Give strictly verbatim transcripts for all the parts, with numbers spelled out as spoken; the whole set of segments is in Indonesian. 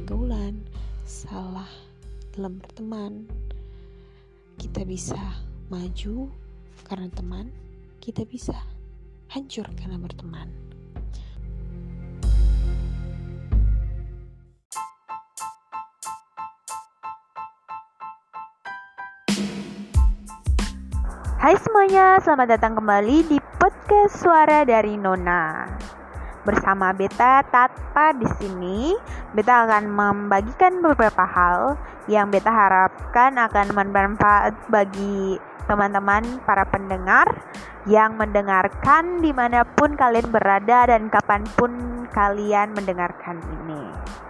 pergaulan, salah dalam berteman. Kita bisa maju karena teman, kita bisa hancur karena berteman. Hai semuanya, selamat datang kembali di podcast Suara dari Nona. Bersama Beta Tata di sini, Beta akan membagikan beberapa hal yang Beta harapkan akan bermanfaat bagi teman-teman para pendengar yang mendengarkan dimanapun kalian berada dan kapanpun kalian mendengarkan ini.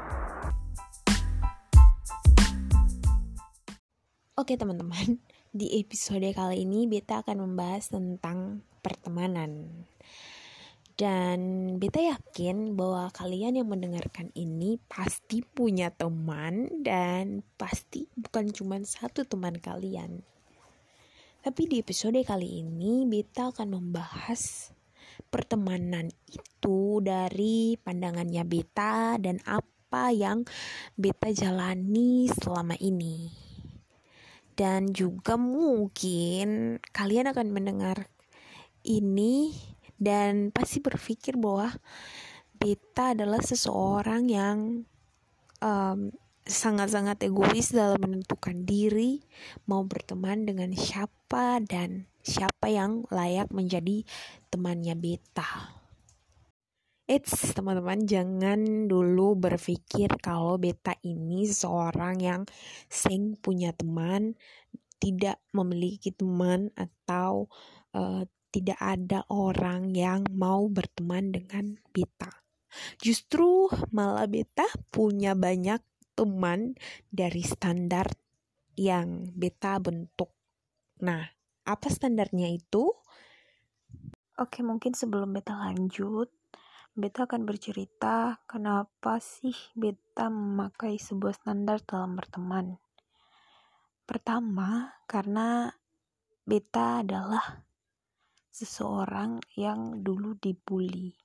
Oke teman-teman, di episode kali ini Beta akan membahas tentang pertemanan. Dan Beta yakin bahwa kalian yang mendengarkan ini pasti punya teman dan pasti bukan cuma satu teman kalian. Tapi di episode kali ini Beta akan membahas pertemanan itu dari pandangannya Beta dan apa yang Beta jalani selama ini. Dan juga mungkin kalian akan mendengar ini dan pasti berpikir bahwa Beta adalah seseorang yang um, sangat-sangat egois dalam menentukan diri mau berteman dengan siapa dan siapa yang layak menjadi temannya Beta. Eits, teman-teman, jangan dulu berpikir kalau Beta ini seorang yang seng punya teman, tidak memiliki teman, atau uh, tidak ada orang yang mau berteman dengan Beta. Justru malah Beta punya banyak teman dari standar yang Beta bentuk. Nah, apa standarnya itu? Oke, mungkin sebelum Beta lanjut, Beta akan bercerita kenapa sih Beta memakai sebuah standar dalam berteman. Pertama, karena Beta adalah seseorang yang dulu dibully.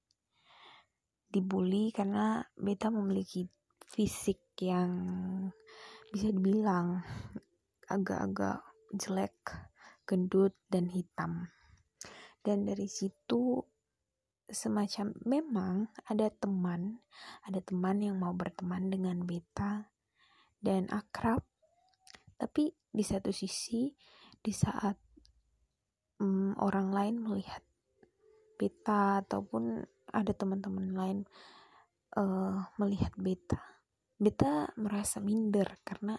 Dibully karena Beta memiliki fisik yang bisa dibilang agak-agak jelek, gendut, dan hitam. Dan dari situ semacam memang ada teman, ada teman yang mau berteman dengan Beta dan akrab, tapi di satu sisi di saat um, orang lain melihat Beta ataupun ada teman-teman lain uh, melihat Beta, Beta merasa minder karena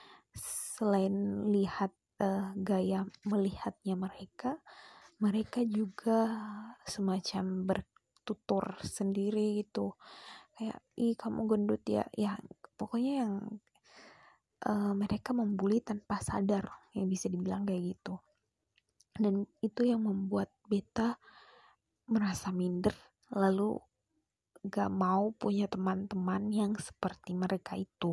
selain lihat uh, gaya melihatnya mereka, mereka juga semacam bertutur sendiri gitu, kayak ih kamu gendut ya, ya pokoknya yang uh, mereka membuli tanpa sadar, yang bisa dibilang kayak gitu. Dan itu yang membuat Beta merasa minder, lalu gak mau punya teman-teman yang seperti mereka itu.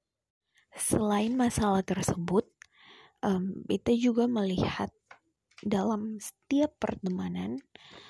Selain masalah tersebut, um, Beta juga melihat dalam setiap pertemanan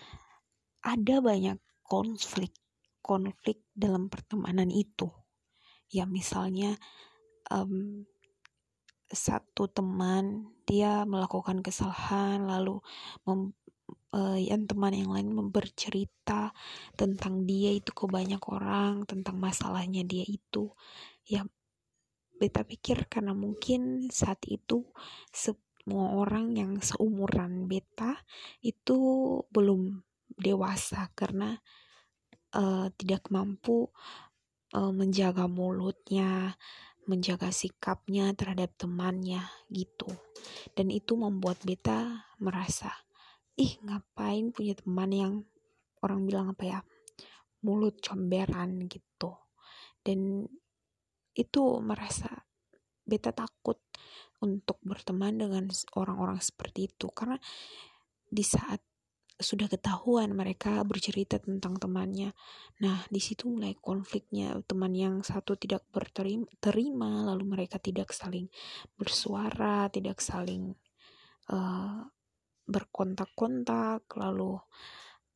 ada banyak konflik konflik dalam pertemanan itu. Ya misalnya um, satu teman dia melakukan kesalahan, lalu mem, uh, yang teman yang lain bercerita tentang dia itu ke banyak orang, tentang masalahnya dia itu. Ya Beta pikir karena mungkin saat itu semua orang yang seumuran Beta itu belum dewasa karena uh, tidak mampu uh, menjaga mulutnya, menjaga sikapnya terhadap temannya gitu. Dan itu membuat Beta merasa, ih ngapain punya teman yang orang bilang apa ya, mulut comberan gitu. Dan itu merasa Beta takut untuk berteman dengan orang-orang seperti itu, karena di saat sudah ketahuan mereka bercerita tentang temannya, nah di situ mulai konfliknya. Teman yang satu tidak berterima, lalu mereka tidak saling bersuara, tidak saling uh, berkontak-kontak, lalu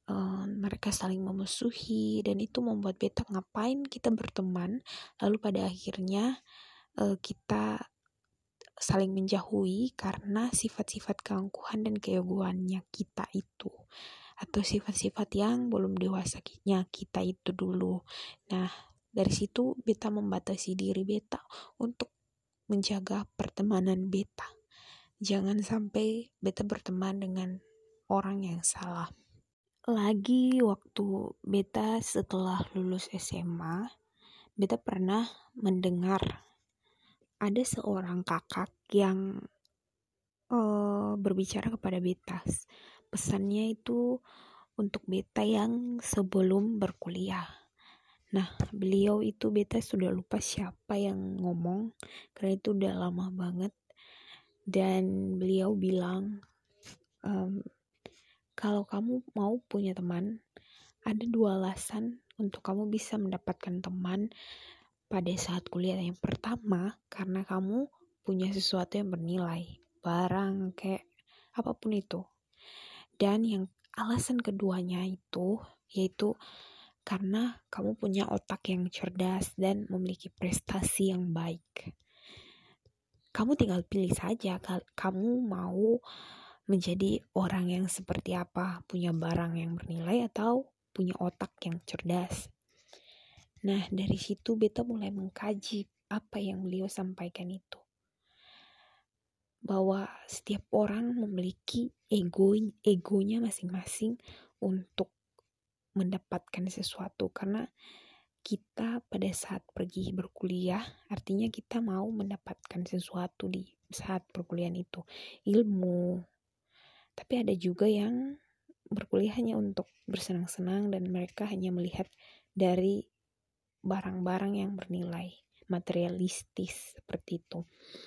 uh, mereka saling memusuhi, dan itu membuat beta ngapain kita berteman, lalu pada akhirnya uh, kita saling menjauhi karena sifat-sifat keangkuhan dan keegoannya kita itu, atau sifat-sifat yang belum dewasanya kita itu dulu. Nah, dari situ beta membatasi diri beta untuk menjaga pertemanan beta. Jangan sampai beta berteman dengan orang yang salah. Lagi waktu beta setelah lulus S M A, beta pernah mendengar ada seorang kakak yang uh, berbicara kepada beta. Pesannya itu untuk beta yang sebelum berkuliah. Nah, beliau itu beta sudah lupa siapa yang ngomong karena itu udah lama banget. Dan beliau bilang, um, kalau kamu mau punya teman, ada dua alasan untuk kamu bisa mendapatkan teman pada saat kuliah. Yang pertama, karena kamu punya sesuatu yang bernilai, barang kayak apapun itu. Dan yang alasan keduanya itu yaitu karena kamu punya otak yang cerdas dan memiliki prestasi yang baik. Kamu tinggal pilih saja kamu mau menjadi orang yang seperti apa, punya barang yang bernilai atau punya otak yang cerdas. Nah, dari situ beta mulai mengkaji apa yang beliau sampaikan itu. Bahwa setiap orang memiliki ego, egonya masing-masing untuk mendapatkan sesuatu. Karena kita pada saat pergi berkuliah, artinya kita mau mendapatkan sesuatu di saat perkuliahan itu. Ilmu. Tapi ada juga yang berkuliah hanya untuk bersenang-senang dan mereka hanya melihat dari barang-barang yang bernilai, materialistis seperti itu.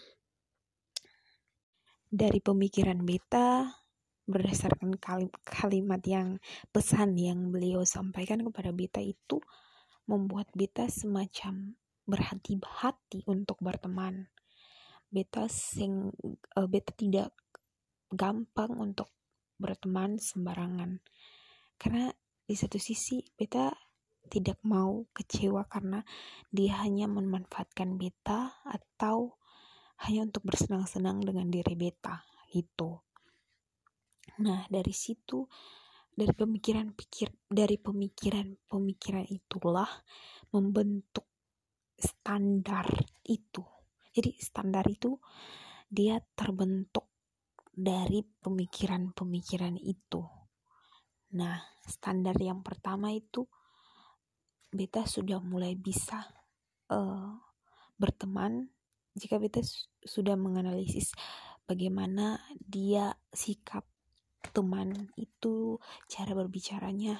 Dari pemikiran beta, berdasarkan kalim- kalimat yang pesan yang beliau sampaikan kepada beta itu membuat beta semacam berhati-hati untuk berteman. Beta sing, uh, beta tidak gampang untuk berteman sembarangan. Karena di satu sisi beta tidak mau kecewa karena dia hanya memanfaatkan beta atau hanya untuk bersenang-senang dengan diri beta gitu. Nah, dari situ, dari pemikiran pikir dari pemikiran-pemikiran itulah membentuk standar itu. Jadi standar itu dia terbentuk dari pemikiran-pemikiran itu. Nah, standar yang pertama itu beta sudah mulai bisa uh, berteman jika beta su- sudah menganalisis bagaimana dia sikap teman itu, cara berbicaranya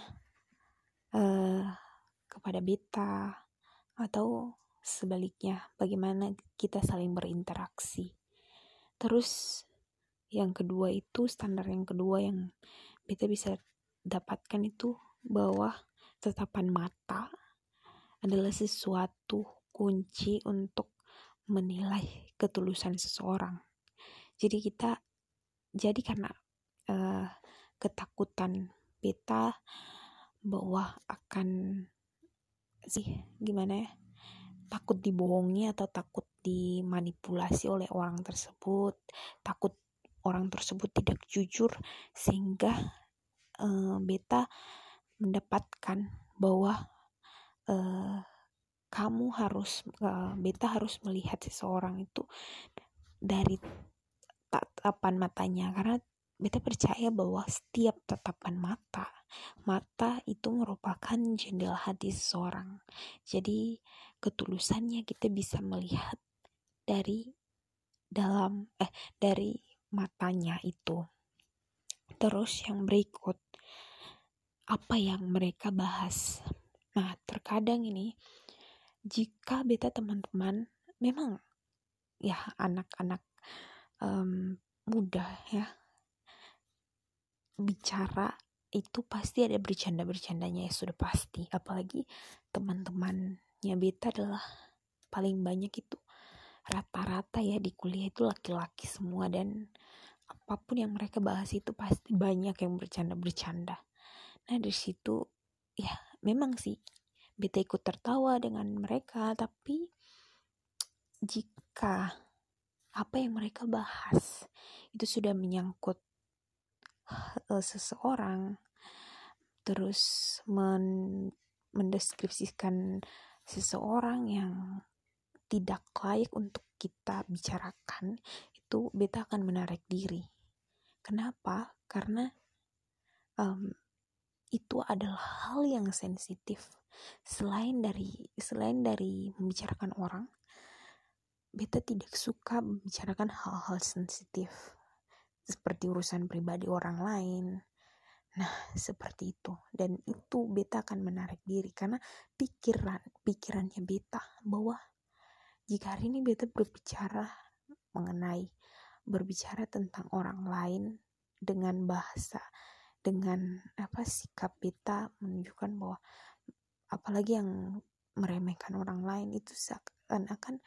uh, kepada beta, atau sebaliknya bagaimana kita saling berinteraksi. Terus yang kedua itu, standar yang kedua yang beta bisa dapatkan itu bahwa tatapan mata adalah sesuatu kunci untuk menilai ketulusan seseorang. Jadi kita, jadi karena uh, ketakutan beta bahwa akan sih gimana ya, takut dibohongi atau takut dimanipulasi oleh orang tersebut, takut orang tersebut tidak jujur, sehingga uh, beta mendapatkan bahwa uh, kamu harus uh, beta harus melihat seseorang itu dari tatapan matanya, karena beta percaya bahwa setiap tatapan mata mata itu merupakan jendela hati seseorang. Jadi ketulusannya kita bisa melihat dari dalam eh dari matanya itu. Terus yang berikut, apa yang mereka bahas. Nah, terkadang ini jika beta teman-teman memang ya anak-anak um, muda ya, bicara itu pasti ada bercanda-bercandanya, ya sudah pasti. Apalagi teman-temannya beta adalah paling banyak itu rata-rata ya di kuliah itu laki-laki semua, dan apapun yang mereka bahas itu pasti banyak yang bercanda-bercanda. Nah dari situ ya memang sih beta ikut tertawa dengan mereka, tapi jika apa yang mereka bahas itu sudah menyangkut uh, seseorang, terus men- mendeskripsikan seseorang yang tidak layak untuk kita bicarakan, itu beta akan menarik diri. Kenapa? Karena um, itu adalah hal yang sensitif. Selain dari selain dari membicarakan orang, beta tidak suka membicarakan hal-hal sensitif seperti urusan pribadi orang lain. Nah, seperti itu. Dan itu beta akan menarik diri karena pikiran pikirannya beta bahwa jika hari ini beta berbicara mengenai berbicara tentang orang lain dengan bahasa, dengan apa sikap beta menunjukkan bahwa apalagi yang meremehkan orang lain, itu seakan-akan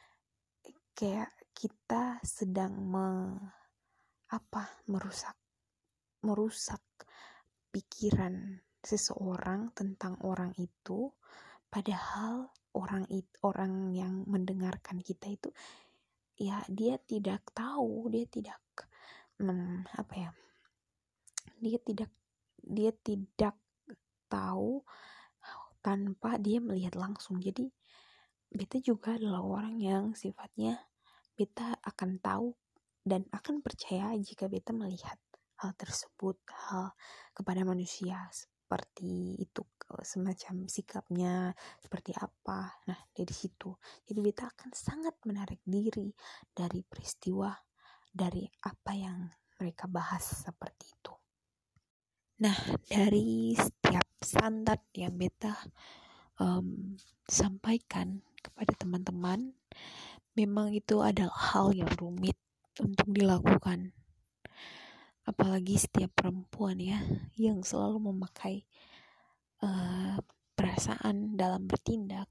kayak kita sedang me, apa merusak merusak pikiran seseorang tentang orang itu, padahal orang itu orang yang mendengarkan kita itu ya dia tidak tahu, dia tidak hmm, apa ya dia tidak dia tidak tahu tanpa dia melihat langsung. Jadi beta juga adalah orang yang sifatnya beta akan tahu dan akan percaya jika beta melihat hal tersebut, hal kepada manusia seperti itu, semacam sikapnya seperti apa. Nah dari situ jadi beta akan sangat menarik diri dari peristiwa, dari apa yang mereka bahas seperti itu. Nah dari setiap standar yang beta um, sampaikan kepada teman-teman, memang itu adalah hal yang rumit untuk dilakukan. Apalagi setiap perempuan ya yang selalu memakai uh, perasaan dalam bertindak.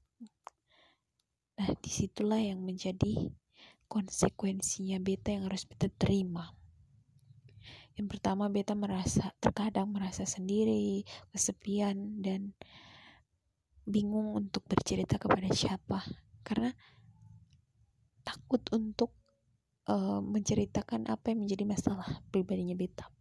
Nah disitulah yang menjadi konsekuensinya beta yang harus beta terima. Yang pertama, beta merasa terkadang merasa sendiri, kesepian, dan bingung untuk bercerita kepada siapa karena takut untuk uh, menceritakan apa yang menjadi masalah pribadinya beta.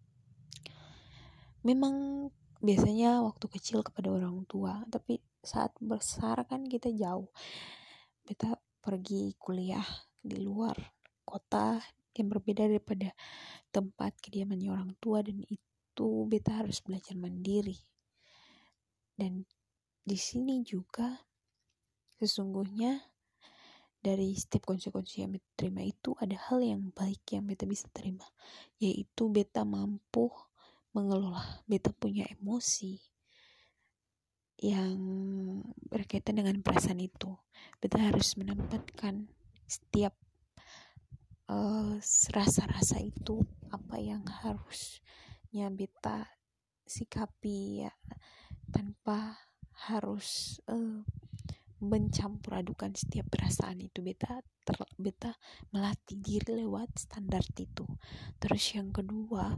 Memang biasanya waktu kecil kepada orang tua, tapi saat besar kan kita jauh. Beta pergi kuliah di luar kota yang berbeda daripada tempat kediamannya orang tua, dan itu beta harus belajar mandiri. Dan di sini juga sesungguhnya dari setiap konsekuensi yang beta terima itu ada hal yang baik yang beta bisa terima, yaitu beta mampu mengelola beta punya emosi yang berkaitan dengan perasaan itu. Beta harus menempatkan setiap uh, rasa-rasa itu apa yang harusnya beta sikapi ya, tanpa harus uh, mencampur adukan setiap perasaan itu. Beta ter, beta melatih diri lewat standar itu. Terus yang kedua,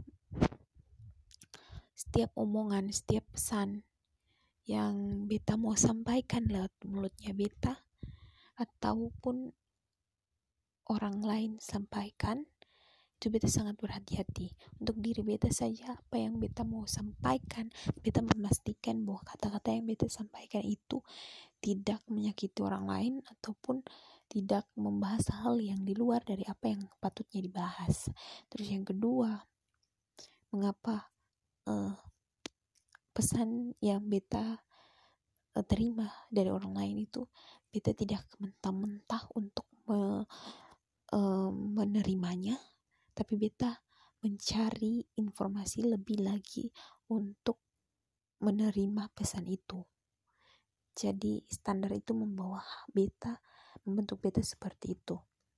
setiap omongan, setiap pesan yang beta mau sampaikan lewat mulutnya beta ataupun orang lain sampaikan, itu beta sangat berhati-hati. Untuk diri beta saja, apa yang beta mau sampaikan, beta memastikan bahwa kata-kata yang beta sampaikan itu tidak menyakiti orang lain ataupun tidak membahas hal yang di luar dari apa yang patutnya dibahas. Terus yang kedua, mengapa uh, pesan yang beta uh, terima dari orang lain itu beta tidak mentah-mentah untuk me, uh, menerimanya, tapi beta mencari informasi lebih lagi untuk menerima pesan itu. Jadi standar itu membawa beta, membentuk beta seperti itu.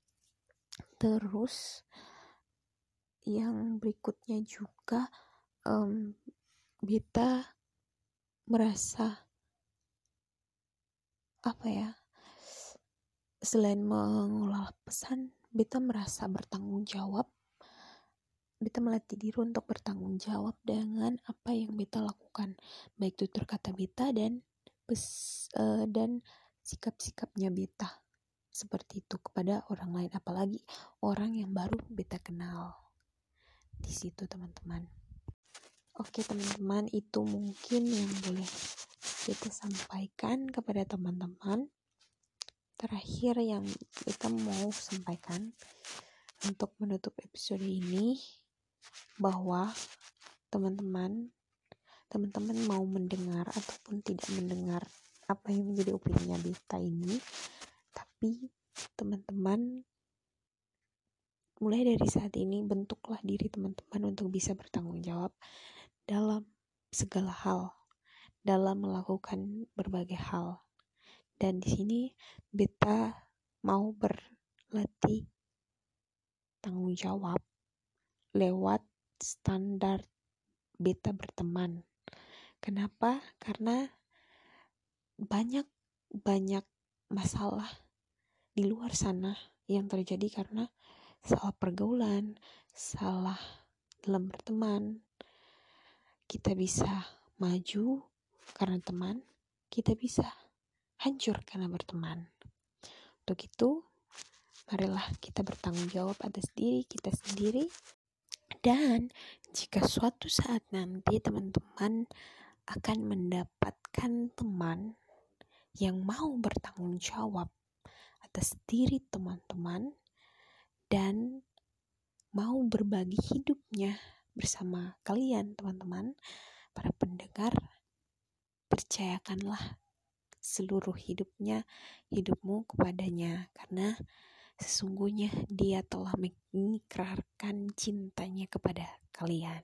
Terus yang berikutnya juga um, beta merasa apa ya, selain mengelola pesan, beta merasa bertanggung jawab beta melatih diri untuk bertanggung jawab dengan apa yang beta lakukan, baik tutur kata beta dan pes, uh, dan sikap-sikapnya beta seperti itu kepada orang lain, apalagi orang yang baru beta kenal. Di situ teman-teman. Oke teman-teman, itu mungkin yang boleh beta sampaikan kepada teman-teman. Terakhir yang kita mau sampaikan untuk menutup episode ini, bahwa teman-teman teman-teman mau mendengar ataupun tidak mendengar apa yang menjadi opininya beta ini, tapi teman-teman mulai dari saat ini bentuklah diri teman-teman untuk bisa bertanggung jawab dalam segala hal, dalam melakukan berbagai hal. Dan di sini beta mau berlatih tanggung jawab lewat standar beta berteman. Kenapa? Karena banyak banyak masalah di luar sana yang terjadi karena salah pergaulan, salah dalam berteman. Kita bisa maju karena teman, kita bisa hancur karena berteman. Untuk itu, marilah kita bertanggung jawab atas diri kita sendiri. Dan jika suatu saat nanti teman-teman akan mendapatkan teman yang mau bertanggung jawab atas diri teman-teman dan mau berbagi hidupnya bersama kalian teman-teman, para pendengar, percayakanlah seluruh hidupnya, hidupmu kepadanya, karena sesungguhnya dia telah mengikrarkan cintanya kepada kalian.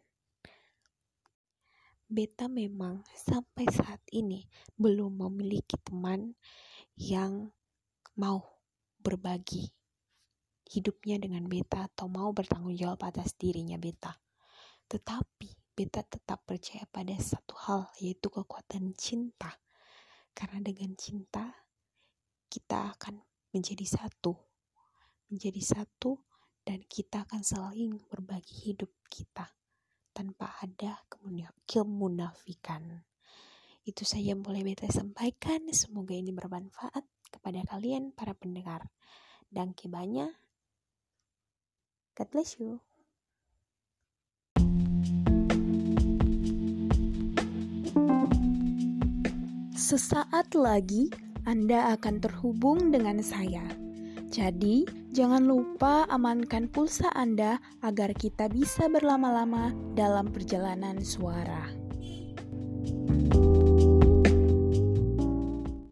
Beta memang sampai saat ini belum memiliki teman yang mau berbagi hidupnya dengan beta atau mau bertanggung jawab atas dirinya beta. Tetapi beta tetap percaya pada satu hal, yaitu kekuatan cinta. Karena dengan cinta kita akan menjadi satu, menjadi satu dan kita akan saling berbagi hidup kita tanpa ada kemunafikan. Itu saja yang boleh beta sampaikan. Semoga ini bermanfaat kepada kalian para pendengar. Danke banyak. God bless you. Sesaat lagi Anda akan terhubung dengan saya. Jadi, jangan lupa amankan pulsa Anda agar kita bisa berlama-lama dalam perjalanan suara.